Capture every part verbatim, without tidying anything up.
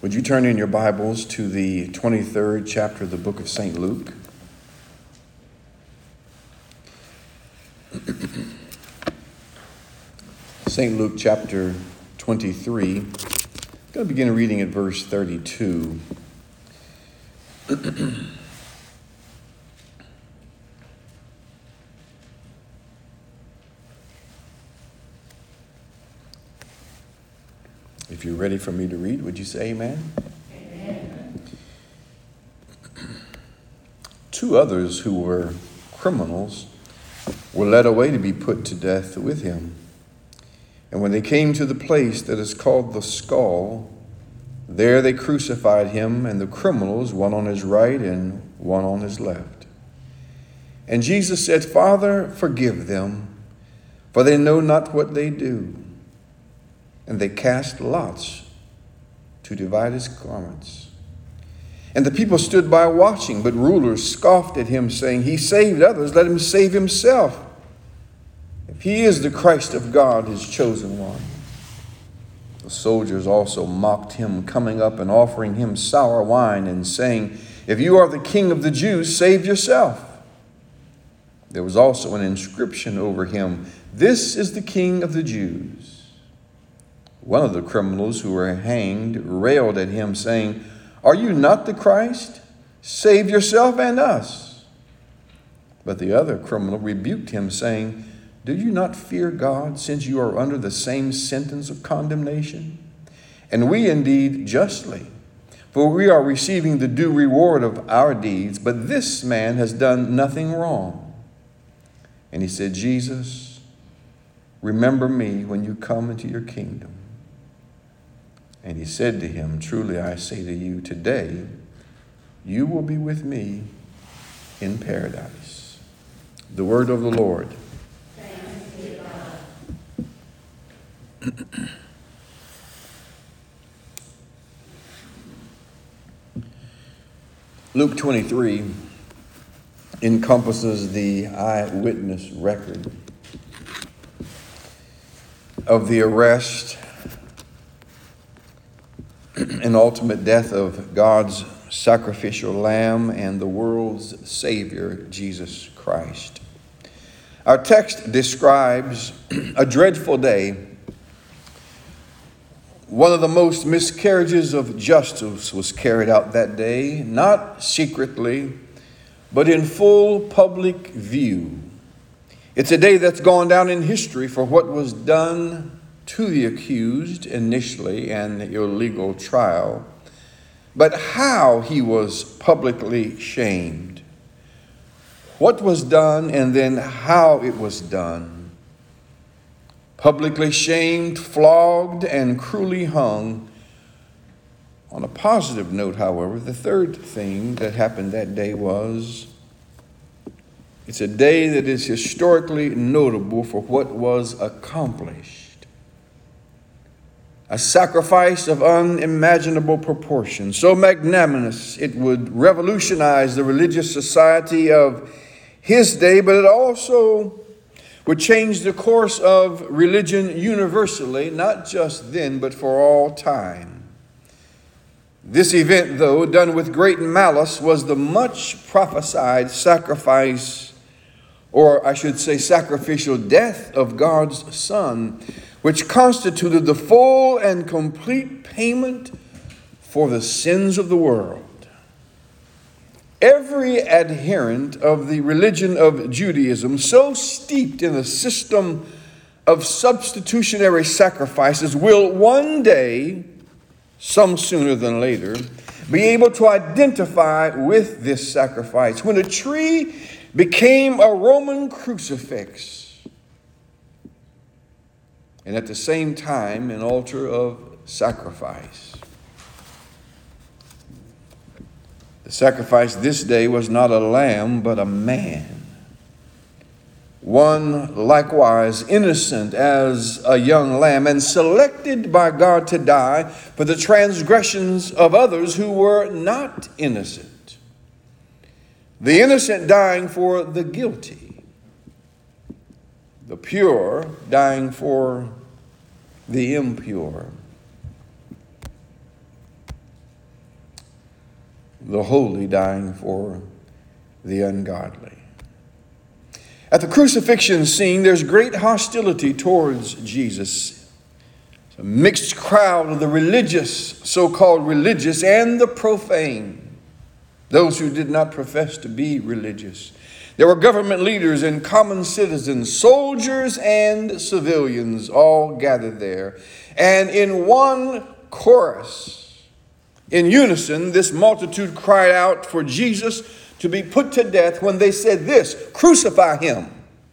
Would you turn in your Bibles to the twenty-third chapter of the book of Saint Luke? Saint Luke chapter twenty-three. I'm going to begin reading at verse thirty-two. If you're ready for me to read, would you say amen? Amen. Two others who were criminals were led away to be put to death with him. And when they came to the place that is called the Skull, there they crucified him and the criminals, one on his right and one on his left. And Jesus said, "Father, forgive them, for they know not what they do." And they cast lots to divide his garments. And the people stood by watching, but rulers scoffed at him, saying, "He saved others, let him save himself. If he is the Christ of God, his chosen one." The soldiers also mocked him, coming up and offering him sour wine and saying, "If you are the king of the Jews, save yourself." There was also an inscription over him, "This is the King of the Jews." One of the criminals who were hanged railed at him, saying, "Are you not the Christ? Save yourself and us." But the other criminal rebuked him, saying, "Do you not fear God, since you are under the same sentence of condemnation? And we indeed justly, for we are receiving the due reward of our deeds, but this man has done nothing wrong." And he said, "Jesus, remember me when you come into your kingdom." And he said to him, "Truly I say to you, today you will be with me in paradise." The word of the Lord. Thanks be to God. Luke twenty-three encompasses the eyewitness record of the arrest and ultimate death of God's sacrificial lamb and the world's Savior, Jesus Christ. Our text describes a dreadful day. One of the most miscarriages of justice was carried out that day, not secretly, but in full public view. It's a day that's gone down in history for what was done to the accused initially an illegal trial, but how he was publicly shamed. What was done and then how it was done. Publicly shamed, flogged, and cruelly hung. On a positive note, however, the third thing that happened that day was it's a day that is historically notable for what was accomplished. A sacrifice of unimaginable proportions, so magnanimous it would revolutionize the religious society of his day, but it also would change the course of religion universally, not just then, but for all time. This event, though, done with great malice, was the much prophesied sacrifice, or I should say sacrificial death of God's Son, which constituted the full and complete payment for the sins of the world. Every adherent of the religion of Judaism, so steeped in a system of substitutionary sacrifices, will one day, some sooner than later, be able to identify with this sacrifice. When a tree became a Roman crucifix, and at the same time an altar of sacrifice. The sacrifice this day was not a lamb, but a man. One likewise innocent as a young lamb and selected by God to die for the transgressions of others who were not innocent. The innocent dying for the guilty. The pure dying for the impure. the holy dying for the ungodly. At the crucifixion scene, there's great hostility towards Jesus. It's a mixed crowd of the religious, so-called religious, and the profane, those who did not profess to be religious. There were government leaders and common citizens, soldiers and civilians, all gathered there. And in one chorus, in unison, this multitude cried out for Jesus to be put to death when they said this: "Crucify him."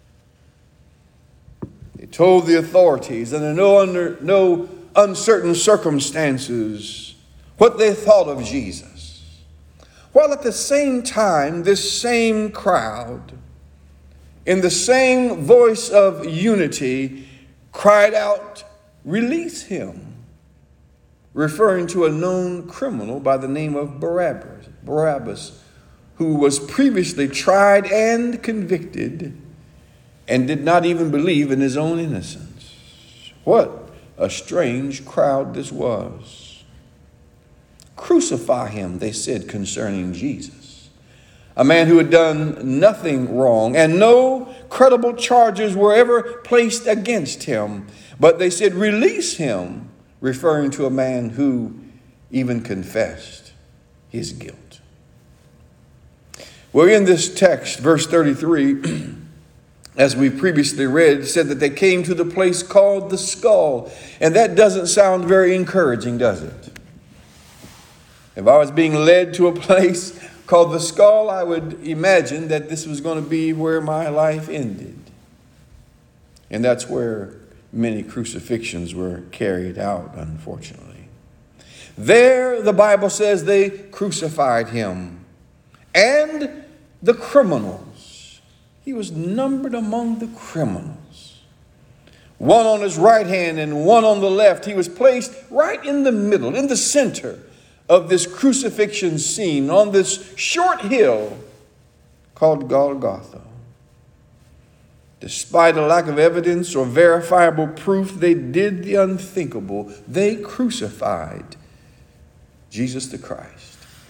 They told the authorities under no, under no uncertain circumstances what they thought of Jesus. While at the same time, this same crowd, in the same voice of unity, cried out, "Release him," referring to a known criminal by the name of Barabbas, Barabbas, who was previously tried and convicted and did not even believe in his own innocence. What a strange crowd this was. "Crucify him," they said concerning Jesus, a man who had done nothing wrong, and no credible charges were ever placed against him. But they said, "Release him," referring to a man who even confessed his guilt. Well, in this text, verse thirty-three, as we previously read, said that they came to the place called the Skull. And that doesn't sound very encouraging, does it? If I was being led to a place called the Skull, I would imagine that this was going to be where my life ended. And that's where many crucifixions were carried out, unfortunately. There, the Bible says, they crucified him. And the criminals. He was numbered among the criminals. One on his right hand and one on the left. He was placed right in the middle, in the center of this crucifixion scene on this short hill called Golgotha. Despite a lack of evidence or verifiable proof, they did the unthinkable. They crucified Jesus the Christ.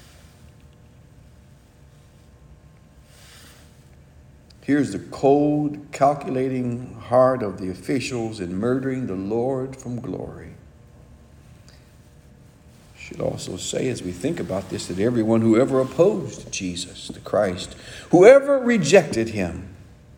Here's the cold, calculating heart of the officials in murdering the Lord from glory. Should also say, as we think about this, that everyone who ever opposed Jesus the Christ, whoever rejected him,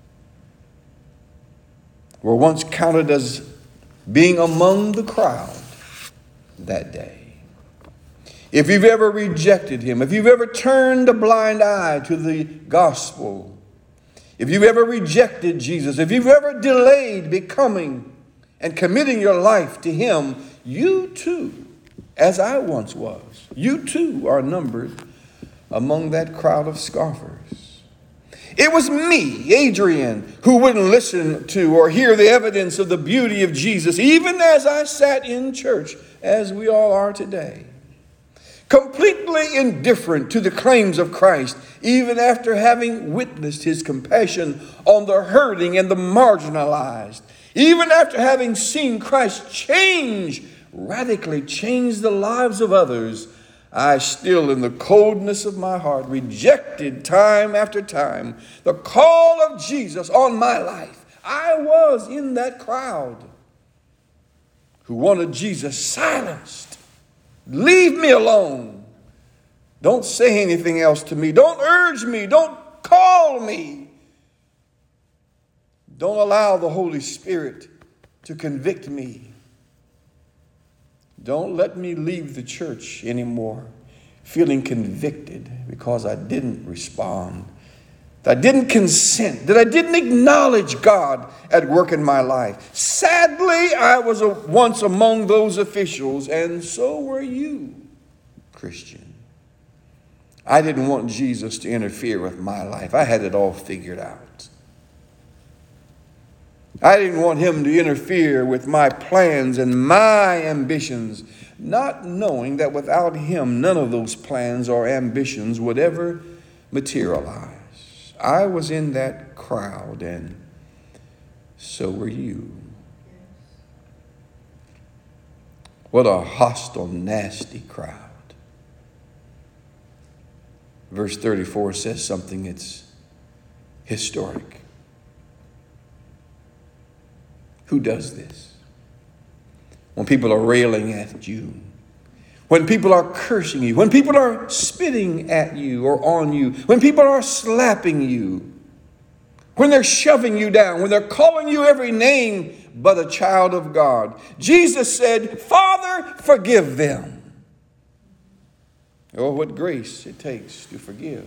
were once counted as being among the crowd that day. If you've ever rejected him, if you've ever turned a blind eye to the gospel, if you've ever rejected Jesus, if you've ever delayed becoming and committing your life to him, you too, as I once was, you too are numbered among that crowd of scoffers. It was me, Adrian, who wouldn't listen to or hear the evidence of the beauty of Jesus, even as I sat in church, as we all are today. Completely indifferent to the claims of Christ, even after having witnessed his compassion on the hurting and the marginalized, even after having seen Christ change radically change the lives of others, I still, in the coldness of my heart, rejected time after time the call of Jesus on my life. I was in that crowd who wanted Jesus silenced. Leave me alone. Don't say anything else to me. Don't urge me. Don't call me. Don't allow the Holy Spirit to convict me. Don't let me leave the church anymore feeling convicted because I didn't respond, that I didn't consent, that I didn't acknowledge God at work in my life. Sadly, I was a, once among those officials, and so were you, Christian. I didn't want Jesus to interfere with my life. I had it all figured out. I didn't want him to interfere with my plans and my ambitions, not knowing that without him, none of those plans or ambitions would ever materialize. I was in that crowd, and so were you. What a hostile, nasty crowd. Verse thirty-four says something that's historic. Who does this? When people are railing at you, when people are cursing you, when people are spitting at you or on you, when people are slapping you, when they're shoving you down, when they're calling you every name but a child of God. Jesus said, Father, forgive them. Oh, what grace it takes to forgive.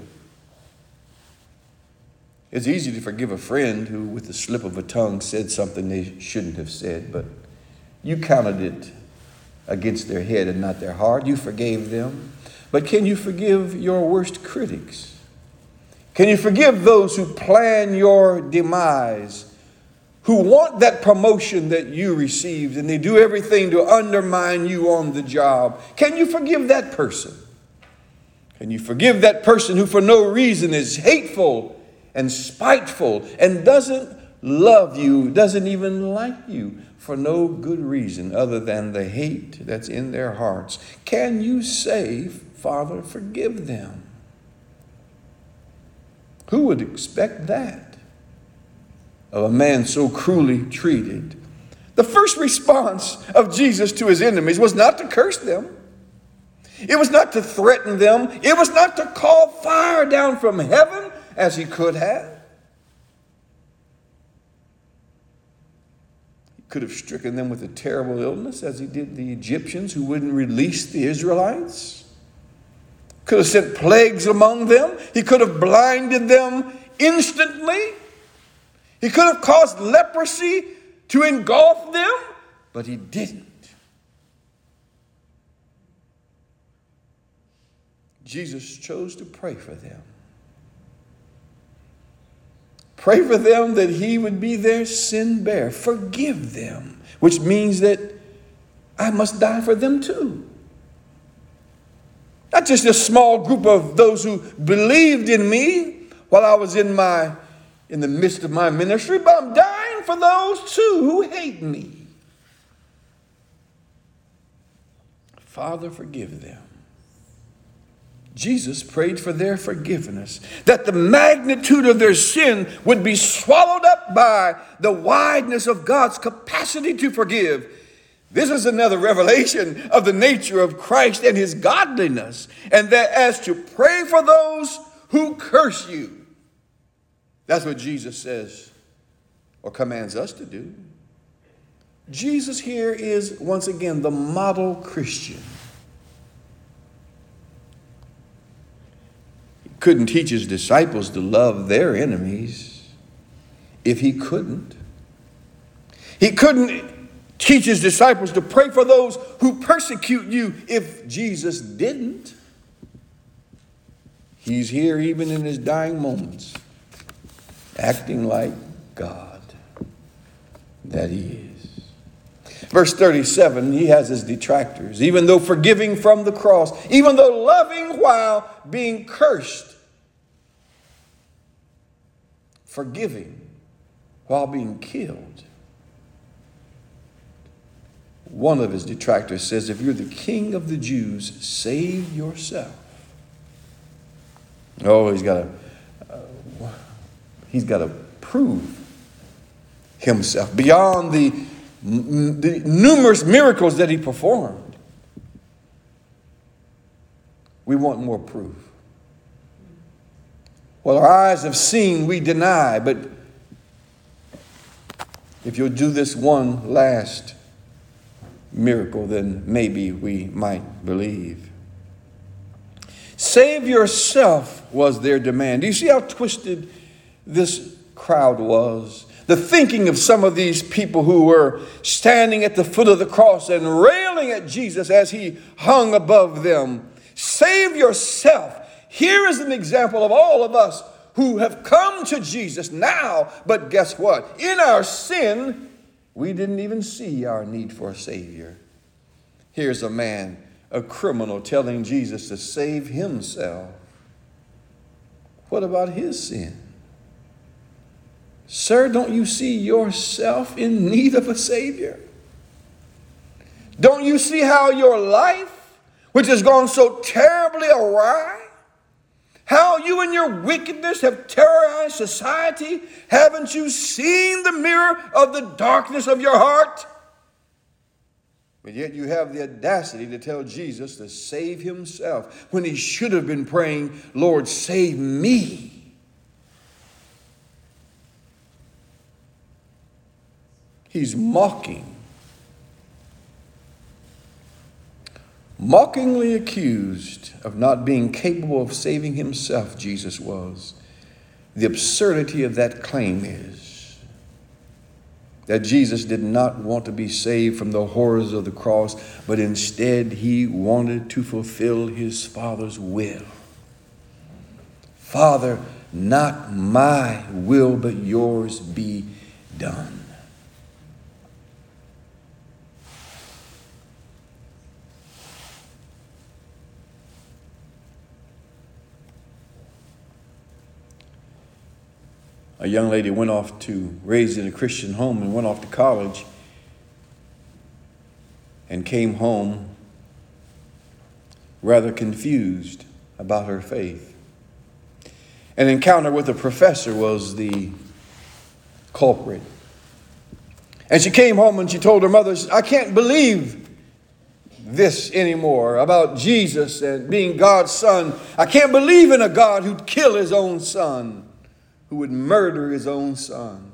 It's easy to forgive a friend who, with the slip of a tongue, said something they shouldn't have said, but you counted it against their head and not their heart. You forgave them. But can you forgive your worst critics? Can you forgive those who plan your demise, who want that promotion that you received, and they do everything to undermine you on the job? Can you forgive that person? Can you forgive that person who for no reason is hateful and spiteful and doesn't love you, doesn't even like you for no good reason other than the hate that's in their hearts? Can you say, Father, forgive them? Who would expect that of a man so cruelly treated? The first response of Jesus to his enemies was not to curse them. It was not to threaten them. It was not to call fire down from heaven as he could have. He could have stricken them with a terrible illness as he did the Egyptians who wouldn't release the Israelites. Could have sent plagues among them. He could have blinded them instantly. He could have caused leprosy to engulf them, but he didn't. Jesus chose to pray for them. Pray for them that he would be their sin bearer. Forgive them, which means that I must die for them too. Not just a small group of those who believed in me while I was in my in the midst of my ministry, but I'm dying for those too who hate me. Father, forgive them. Jesus prayed for their forgiveness, that the magnitude of their sin would be swallowed up by the wideness of God's capacity to forgive. This is another revelation of the nature of Christ and his godliness, and that as to pray for those who curse you. That's what Jesus says or commands us to do. Jesus here is once again the model Christian. Couldn't teach his disciples to love their enemies if he couldn't. He couldn't teach his disciples to pray for those who persecute you if Jesus didn't. He's here even in his dying moments, acting like God that he is. Verse thirty-seven, he has his detractors. Even though forgiving from the cross, even though loving while being cursed, forgiving while being killed. One of his detractors says, if you're the king of the Jews, save yourself. Oh, he's got to, uh, he's got to prove himself beyond the, the numerous miracles that he performed. We want more proof. What our eyes have seen, we deny. But if you'll do this one last miracle, then maybe we might believe. Save yourself was their demand. Do you see how twisted this crowd was? The thinking of some of these people who were standing at the foot of the cross and railing at Jesus as he hung above them. Save yourself. Here is an example of all of us who have come to Jesus now, but guess what? In our sin, we didn't even see our need for a Savior. Here's a man, a criminal, telling Jesus to save himself. What about his sin? Sir, don't you see yourself in need of a Savior? Don't you see how your life, which has gone so terribly awry, How you and your wickedness have terrorized society. Haven't you seen the mirror of the darkness of your heart? But yet you have the audacity to tell Jesus to save himself when he should have been praying, Lord, save me. He's mocking. Mockingly accused of not being capable of saving himself, Jesus was. The absurdity of that claim is that Jesus did not want to be saved from the horrors of the cross, but instead he wanted to fulfill his Father's will. Father, not my will, but yours be done. A young lady went off to, raised in a Christian home, and went off to college and came home rather confused about her faith. An encounter with a professor was the culprit. And she came home and she told her mother, I can't believe this anymore about Jesus and being God's son. I can't believe in a God who'd kill his own son, who would murder his own son.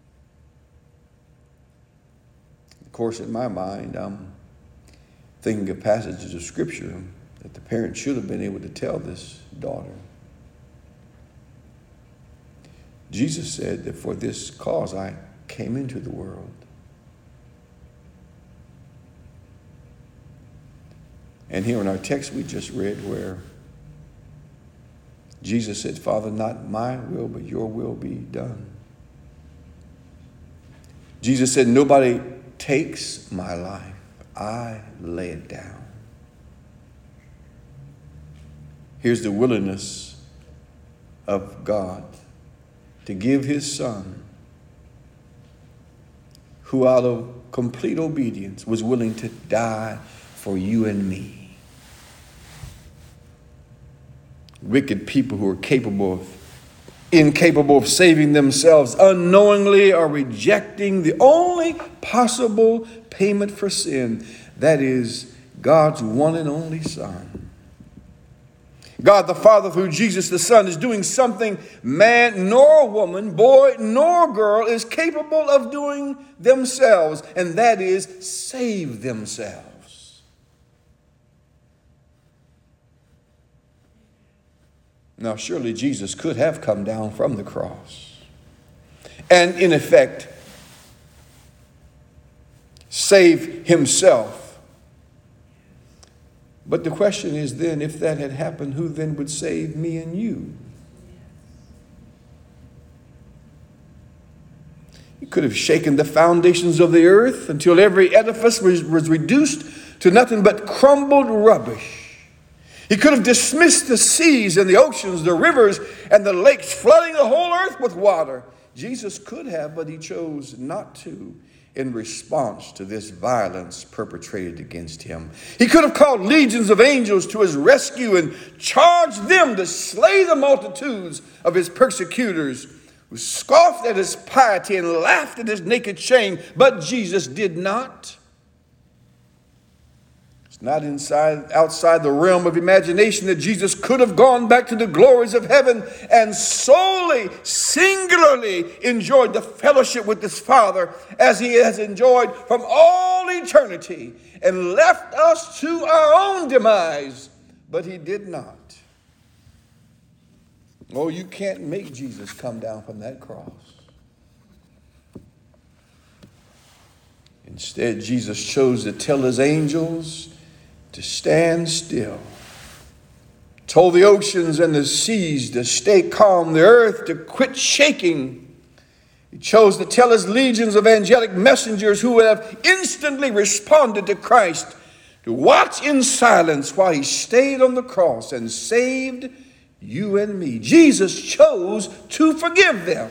Of course, in my mind, I'm thinking of passages of Scripture that the parent should have been able to tell this daughter. Jesus said that for this cause I came into the world. And here in our text we just read where Jesus said, Father, not my will, but your will be done. Jesus said, nobody takes my life. I lay it down. Here's the willingness of God to give his son, who out of complete obedience was willing to die for you and me. Wicked people who are capable of, incapable of saving themselves unknowingly are rejecting the only possible payment for sin, that is God's one and only Son. God the Father through Jesus the Son is doing something man nor woman, boy nor girl is capable of doing themselves, and that is save themselves. Now, surely Jesus could have come down from the cross and, in effect, save himself. But the question is then, if that had happened, who then would save me and you? He could have shaken the foundations of the earth until every edifice was, was reduced to nothing but crumbled rubbish. He could have dismissed the seas and the oceans, the rivers and the lakes, flooding the whole earth with water. Jesus could have, but he chose not to in response to this violence perpetrated against him. He could have called legions of angels to his rescue and charged them to slay the multitudes of his persecutors, who scoffed at his piety and laughed at his naked shame, but Jesus did not. Not inside, outside the realm of imagination that Jesus could have gone back to the glories of heaven and solely, singularly enjoyed the fellowship with his Father as he has enjoyed from all eternity and left us to our own demise. But he did not. Oh, you can't make Jesus come down from that cross. Instead, Jesus chose to tell his angels to stand still, told the oceans and the seas to stay calm, the earth to quit shaking. He chose to tell his legions of angelic messengers who would have instantly responded to Christ to watch in silence while he stayed on the cross and saved you and me. Jesus chose to forgive them.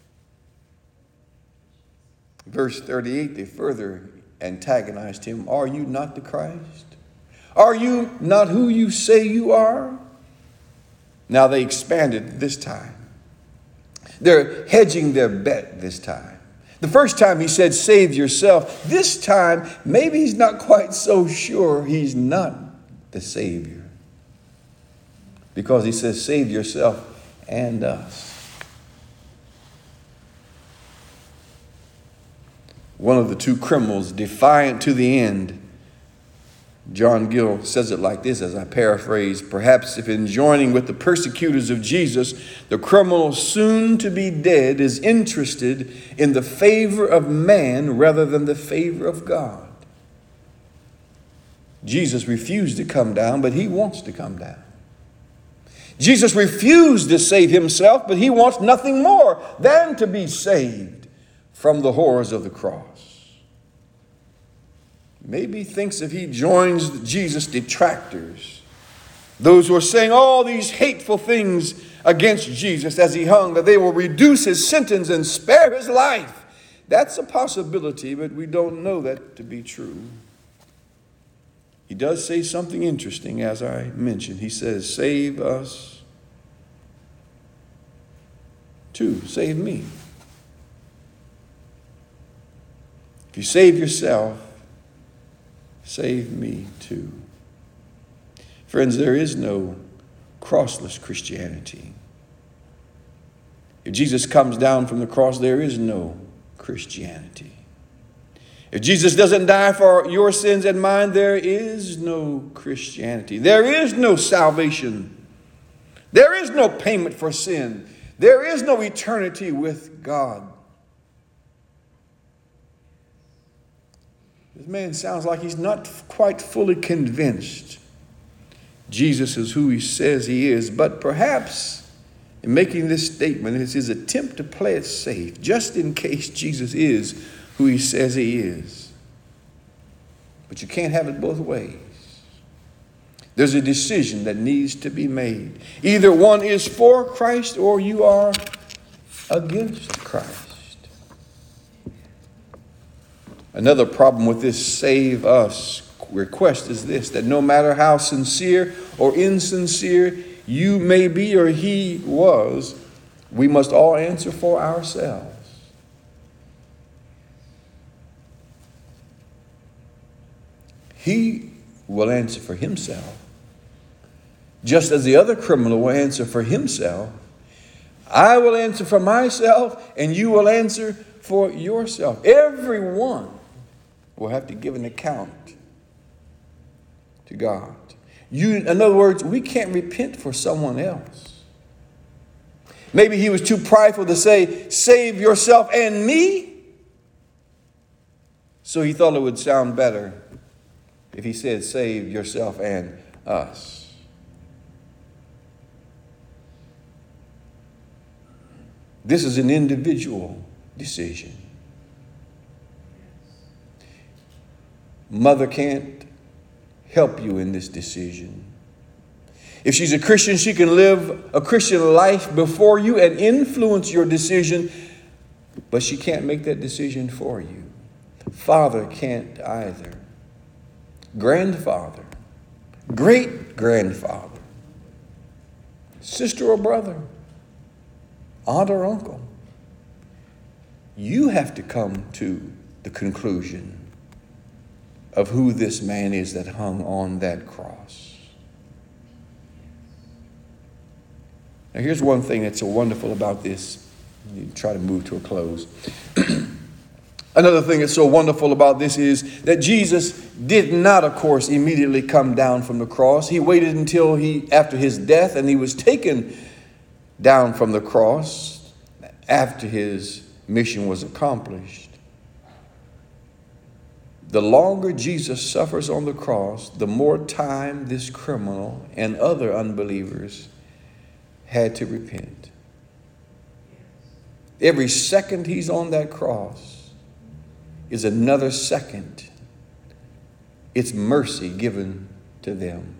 Verse thirty-eight, they further antagonized him. Are you not the Christ? Are you not who you say you are? Now they expanded this time. They're hedging their bet this time. The first time he said, save yourself. This time, maybe he's not quite so sure he's not the Savior. Because he says, save yourself and us. One of the two criminals, defiant to the end, John Gill says it like this, as I paraphrase, perhaps if in joining with the persecutors of Jesus, the criminal soon to be dead is interested in the favor of man rather than the favor of God. Jesus refused to come down, but he wants to come down. Jesus refused to save himself, but he wants nothing more than to be saved from the horrors of the cross. Maybe he thinks if he joins Jesus' detractors, those who are saying all these hateful things against Jesus as he hung, that they will reduce his sentence and spare his life. That's a possibility, but we don't know that to be true. He does say something interesting, as I mentioned. He says, save us too. Save me. If you save yourself, save me too. Friends, there is no crossless Christianity. If Jesus comes down from the cross, there is no Christianity. If Jesus doesn't die for your sins and mine, there is no Christianity. There is no salvation. There is no payment for sin. There is no eternity with God. This man sounds like he's not quite fully convinced Jesus is who he says he is, but perhaps in making this statement is his attempt to play it safe, just in case Jesus is who he says he is. But you can't have it both ways. There's a decision that needs to be made. Either one is for Christ or you are against Christ. Another problem with this save us request is this, that no matter how sincere or insincere you may be or he was, we must all answer for ourselves. He will answer for himself, just as the other criminal will answer for himself. I will answer for myself, and you will answer for yourself. Everyone will have to give an account to God. You, in other words, we can't repent for someone else. Maybe he was too prideful to say, save yourself and me. So he thought it would sound better if he said, save yourself and us. This is an individual decision. Mother can't help you in this decision. If she's a Christian, she can live a Christian life before you and influence your decision, but she can't make that decision for you. Father can't either. Grandfather, great-grandfather, sister or brother, aunt or uncle. You have to come to the conclusion of who this man is that hung on that cross. Now here's one thing that's so wonderful about this. You try to move to a close. Another thing that's so wonderful about this is that Jesus did not, of course, immediately come down from the cross. He waited until he, after his death, and he was taken down from the cross after his mission was accomplished. The longer Jesus suffers on the cross, the more time this criminal and other unbelievers had to repent. Every second he's on that cross is another second. It's mercy given to them.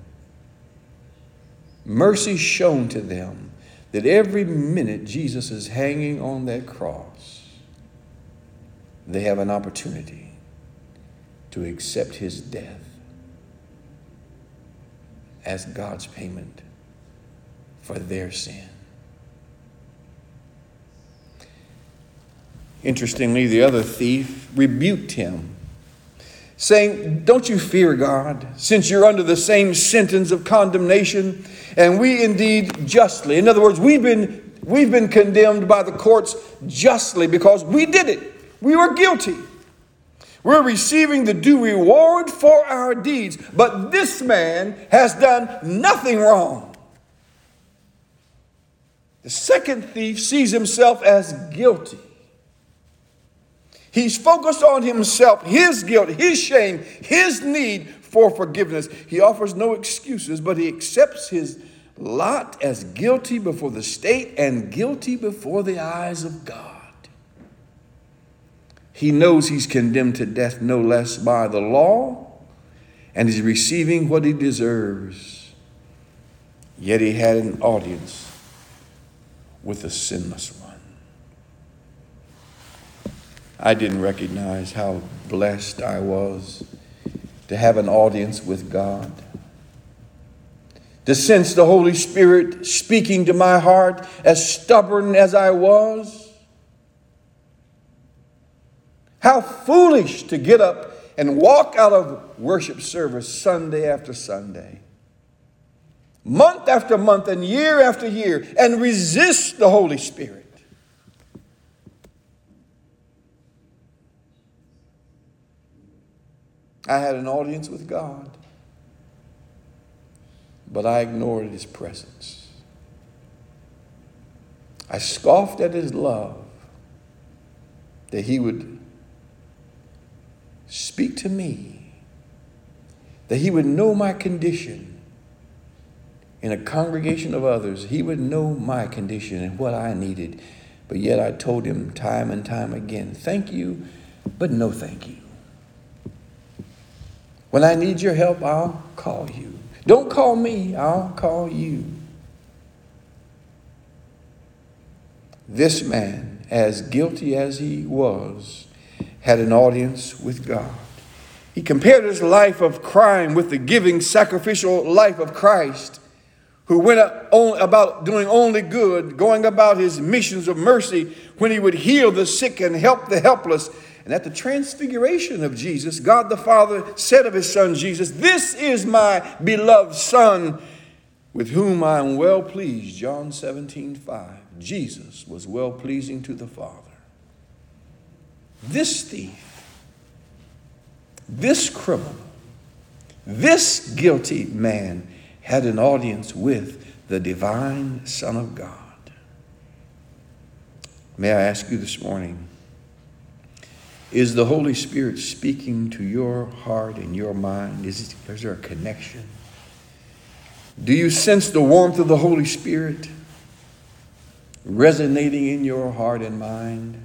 Mercy shown to them that every minute Jesus is hanging on that cross, they have an opportunity to accept his death as God's payment for their sin. Interestingly, the other thief rebuked him, saying, don't you fear God, since you're under the same sentence of condemnation, and we indeed justly. In other words, we've been, we've been condemned by the courts justly because we did it. We were guilty. We're receiving the due reward for our deeds. But this man has done nothing wrong. The second thief sees himself as guilty. He's focused on himself, his guilt, his shame, his need for forgiveness. He offers no excuses, but he accepts his lot as guilty before the state and guilty before the eyes of God. He knows he's condemned to death no less by the law, and is receiving what he deserves. Yet he had an audience with the sinless one. I didn't recognize how blessed I was to have an audience with God, to sense the Holy Spirit speaking to my heart, as stubborn as I was. How foolish to get up and walk out of worship service Sunday after Sunday, month after month and year after year, and resist the Holy Spirit. I had an audience with God, but I ignored his presence. I scoffed at his love, that he would speak to me, that he would know my condition in a congregation of others. He would know my condition and what I needed. But yet I told him time and time again, thank you, but no thank you. When I need your help, I'll call you. Don't call me, I'll call you. This man, as guilty as he was, had an audience with God. He compared his life of crime with the giving, sacrificial life of Christ, who went about doing only good, going about his missions of mercy when he would heal the sick and help the helpless. And at the transfiguration of Jesus, God the Father said of his son Jesus, this is my beloved son with whom I am well pleased. John seventeen five. Jesus was well pleasing to the Father. This thief, this criminal, this guilty man had an audience with the divine Son of God. May I ask you this morning, is the Holy Spirit speaking to your heart and your mind? Is, it, is there a connection? Do you sense the warmth of the Holy Spirit resonating in your heart and mind?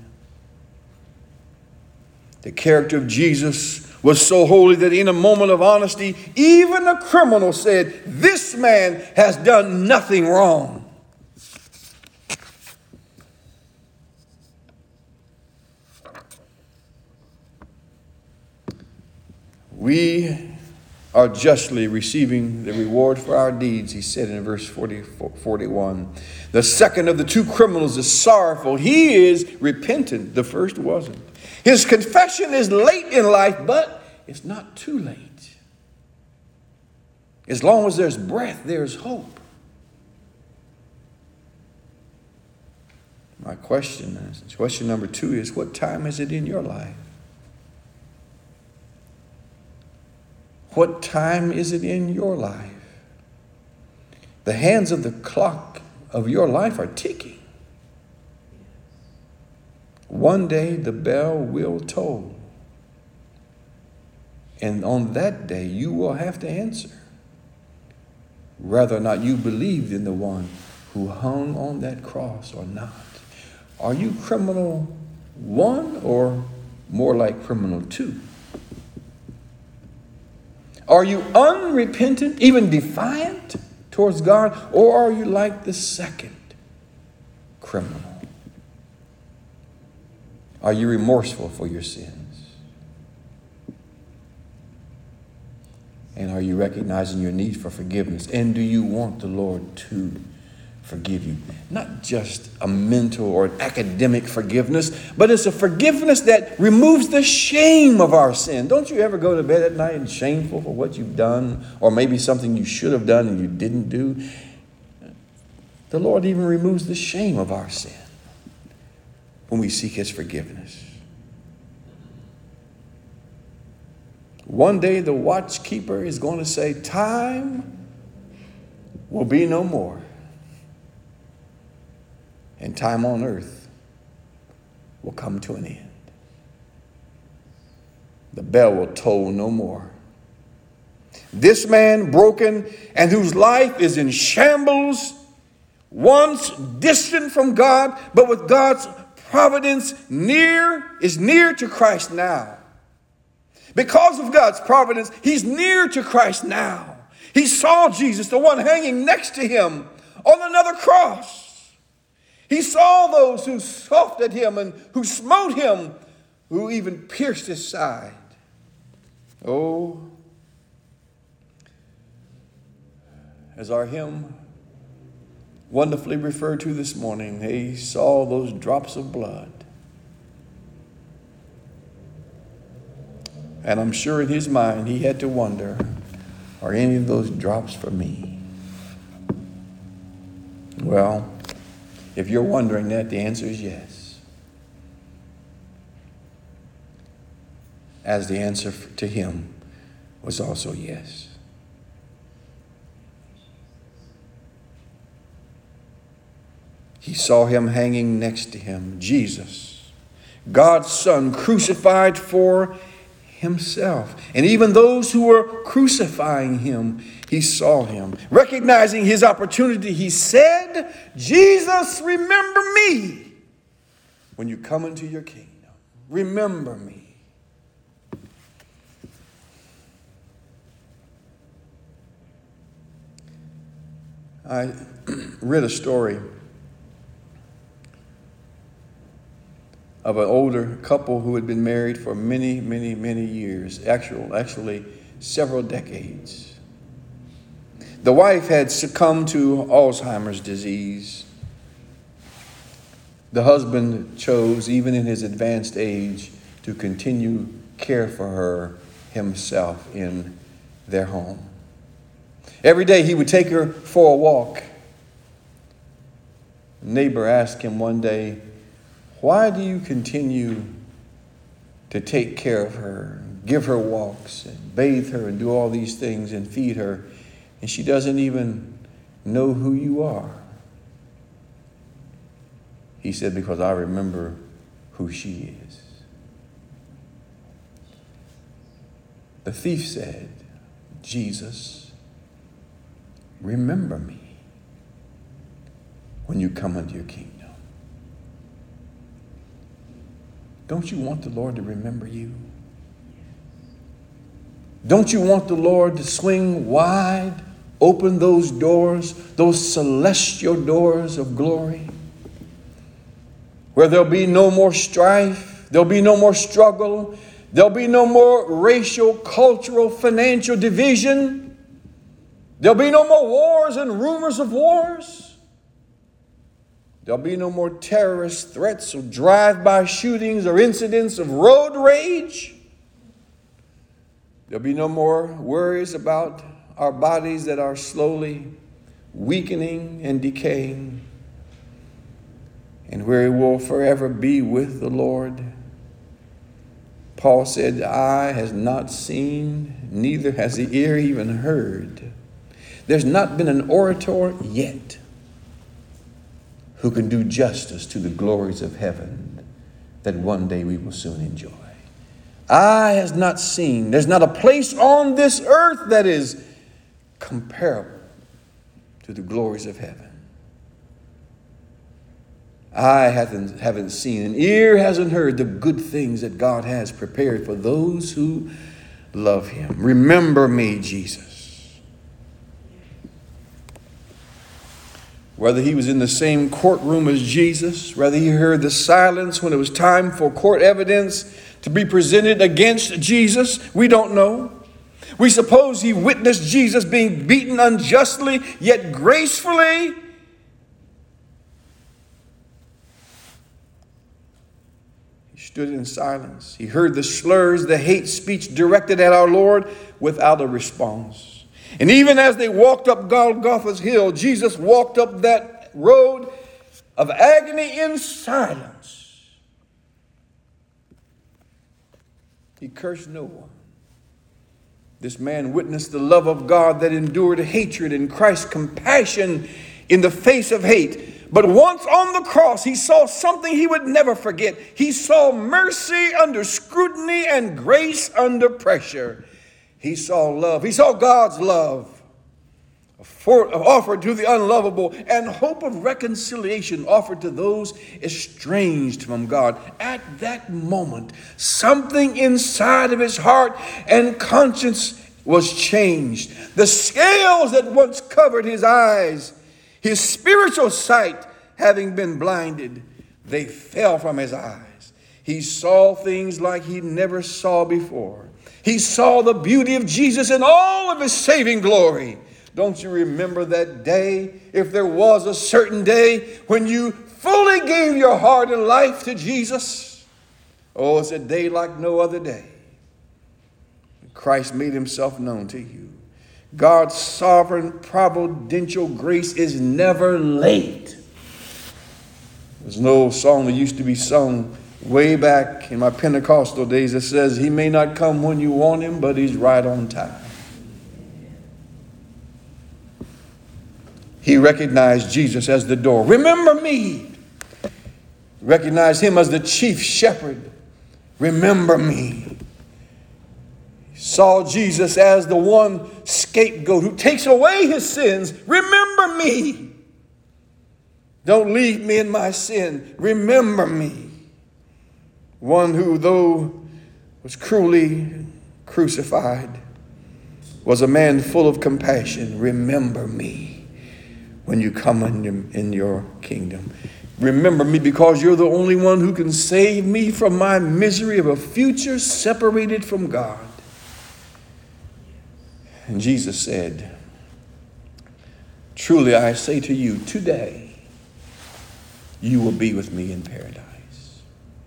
The character of Jesus was so holy that in a moment of honesty, even a criminal said, this man has done nothing wrong. We are justly receiving the reward for our deeds, he said in verse forty, forty-one. The second of the two criminals is sorrowful. He is repentant. The first wasn't. His confession is late in life, but it's not too late. As long as there's breath, there's hope. My question is, question number two is, what time is it in your life? What time is it in your life? The hands of the clock of your life are ticking. One day the bell will toll. And on that day you will have to answer whether or not you believed in the one who hung on that cross or not. Are you criminal one or more like criminal two? Are you unrepentant, even defiant towards God? Or are you like the second criminal? Are you remorseful for your sins? And are you recognizing your need for forgiveness? And do you want the Lord to forgive you. Not just a mental or an academic forgiveness, but it's a forgiveness that removes the shame of our sin. Don't you ever go to bed at night and shameful for what you've done, or maybe something you should have done and you didn't do? The Lord even removes the shame of our sin when we seek his forgiveness. One day the watchkeeper is going to say, time will be no more. And time on earth will come to an end. The bell will toll no more. This man, broken and whose life is in shambles, once distant from God, but with God's providence near, is near to Christ now. Because of God's providence, he's near to Christ now. He saw Jesus, the one hanging next to him on another cross. He saw those who scoffed at him and who smote him, who even pierced his side. Oh, as our hymn wonderfully referred to this morning, he saw those drops of blood. And I'm sure in his mind he had to wonder, are any of those drops for me? Well, if you're wondering that, the answer is yes. As the answer to him was also yes. He saw him hanging next to him, Jesus, God's Son, crucified for himself. And even those who were crucifying him, he saw him. Recognizing his opportunity, he said, Jesus, remember me when you come into your kingdom. Remember me. I read a story of an older couple who had been married for many, many, many years, actual, actually several decades. The wife had succumbed to Alzheimer's disease. The husband chose, even in his advanced age, to continue care for her himself in their home. Every day he would take her for a walk. A neighbor asked him one day, why do you continue to take care of her, give her walks, and bathe her, and do all these things, and feed her, and she doesn't even know who you are? He said, because I remember who she is. The thief said, Jesus, remember me when you come into your kingdom. Don't you want the Lord to remember you? Don't you want the Lord to swing wide open those doors, those celestial doors of glory, where there'll be no more strife, there'll be no more struggle, there'll be no more racial, cultural, financial division, there'll be no more wars and rumors of wars. There'll be no more terrorist threats or drive-by shootings or incidents of road rage. There'll be no more worries about our bodies that are slowly weakening and decaying, and where we will forever be with the Lord. Paul said, eye has not seen, neither has the ear even heard. There's not been an orator yet who can do justice to the glories of heaven that one day we will soon enjoy. Eye has not seen. There's not a place on this earth that is comparable to the glories of heaven. Eye haven't, haven't seen, and ear hasn't heard the good things that God has prepared for those who love him. Remember me, Jesus. Whether he was in the same courtroom as Jesus, whether he heard the silence when it was time for court evidence to be presented against Jesus, we don't know. We suppose he witnessed Jesus being beaten unjustly, yet gracefully stood in silence. He heard the slurs, the hate speech directed at our Lord without a response. And even as they walked up Golgotha's hill, Jesus walked up that road of agony in silence. He cursed no one. This man witnessed the love of God that endured hatred and Christ's compassion in the face of hate. But once on the cross, he saw something he would never forget. He saw mercy under scrutiny and grace under pressure. He saw love. He saw God's love offered to the unlovable and hope of reconciliation offered to those estranged from God. At that moment, something inside of his heart and conscience was changed. The scales that once covered his eyes, his spiritual sight having been blinded, they fell from his eyes. He saw things like he never saw before. He saw the beauty of Jesus in all of his saving glory. Don't you remember that day, if there was a certain day when you fully gave your heart and life to Jesus? Oh, it's a day like no other day. Christ made himself known to you. God's sovereign providential grace is never late. There's an old song that used to be sung way back in my Pentecostal days that says, he may not come when you want him, but he's right on time. He recognized Jesus as the door. Remember me. Recognized him as the chief shepherd. Remember me. Saw Jesus as the one scapegoat who takes away his sins. Remember me. Don't leave me in my sin. Remember me. One who, though was cruelly crucified, was a man full of compassion. Remember me when you come in your, in your kingdom. Remember me because you're the only one who can save me from my misery of a future separated from God. And Jesus said, truly I say to you, today you will be with me in paradise.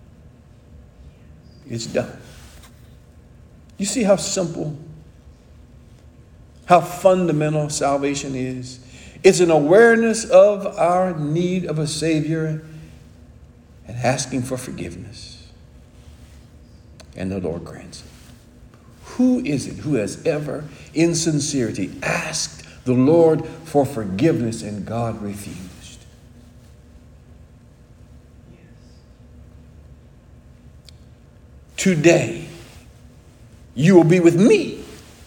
It's done. You see how simple, how fundamental salvation is? It's an awareness of our need of a Savior and asking for forgiveness. And the Lord grants it. Who is it who has ever, in sincerity, asked the Lord for forgiveness and God refused? Today, you will be with me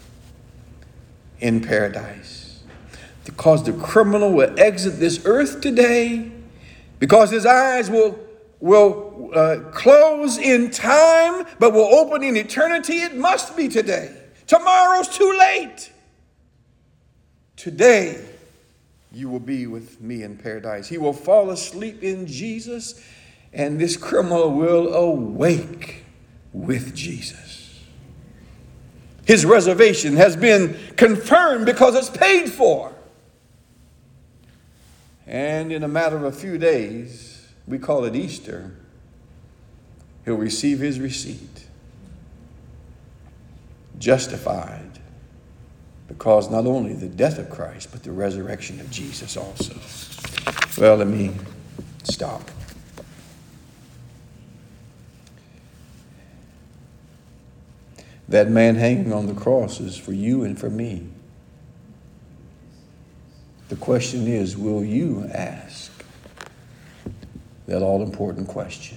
in paradise. Because the criminal will exit this earth today, because his eyes will, will uh, close in time, but will open in eternity, it must be today. Tomorrow's too late. Today, you will be with me in paradise. He will fall asleep in Jesus, and this criminal will awake with Jesus. His reservation has been confirmed because it's paid for. And in a matter of a few days, we call it Easter, he'll receive his receipt. Justified because not only the death of Christ, but the resurrection of Jesus also. Well, let me stop. That man hanging on the cross is for you and for me. The question is, will you ask that all-important question?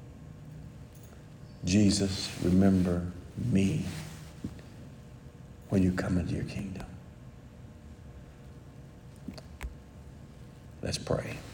Jesus, remember me when you come into your kingdom. Let's pray.